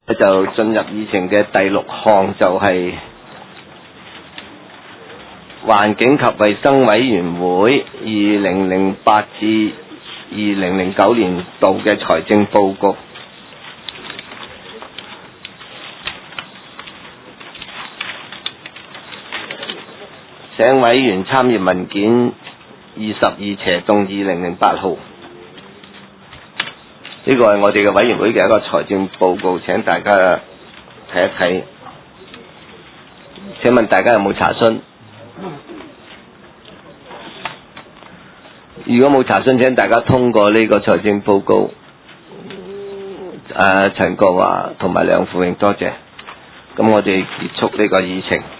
就進入議程嘅第6項，就係環境及衛生委員會2008至2009年度嘅財政報告。請委員參閱文件22/2008號。呢個係我哋嘅委員會嘅一個財政報告，請大家睇一睇。請問大家有冇查詢？如果冇查詢，請大家通過呢個財政報告。陳國華同埋梁富榮，多謝。咁我哋結束呢個議程。